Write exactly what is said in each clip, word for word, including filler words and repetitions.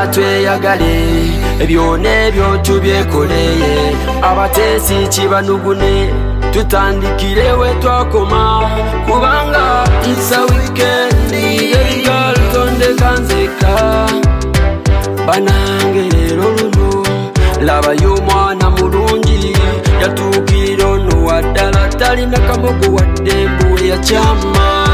tweyagale ebyona ebyo tubyekoleye abateesi kibanugune tutandikire we twakoma kubanga it's a weekend ebigal tondeka nzeka banange lero luno labayo omwana mulungi yatuukira ono waddala talina kamogo wadde embuwe yakyama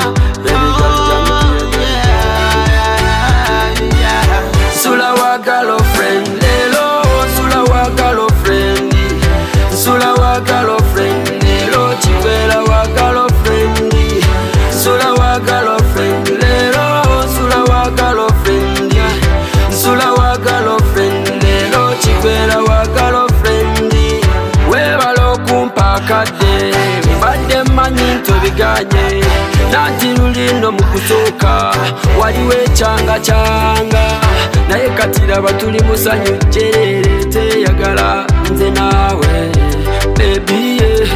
Sula wa girlfriend lelo, sula wa girlfriend, sula wa girlfriend lelo, chivela wa girlfriend, sula wa girlfriend lelo, sula wa girlfriend, sula wa girlfriend lelo, chivela wa girlfriend. We balo kumpa kade, mbade mani tobiganye, nati lulino mukusoka, waliwe changa changa. Naye katira batuli musanyu jerere teyagala nze nawe baby yeah.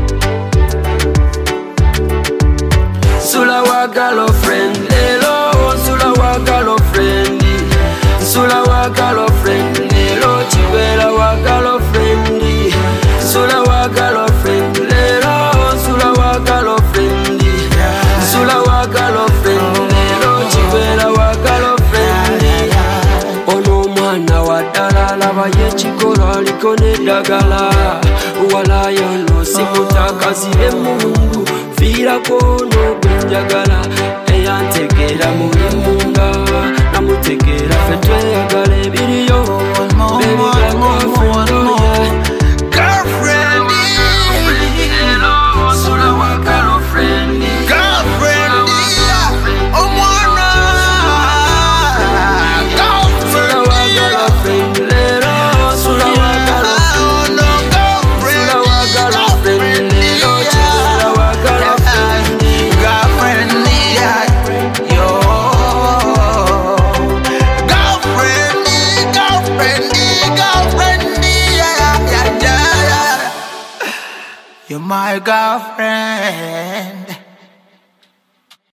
Sula wa girlfriend lelo, sula wa girlfriend, sula wa girlfriend lelo, chivela wa girlfriend, sula wa girlfriend lelo, sula wa girlfriend, sula wa girlfriend lelo, chivela wa girlfriend. Laba yechikola liko nedagala walayo no sikutaka zile mungu fira kono kunjagala eyantegera muri munga namutegera fetwe yagale biriyo You're my girlfriend.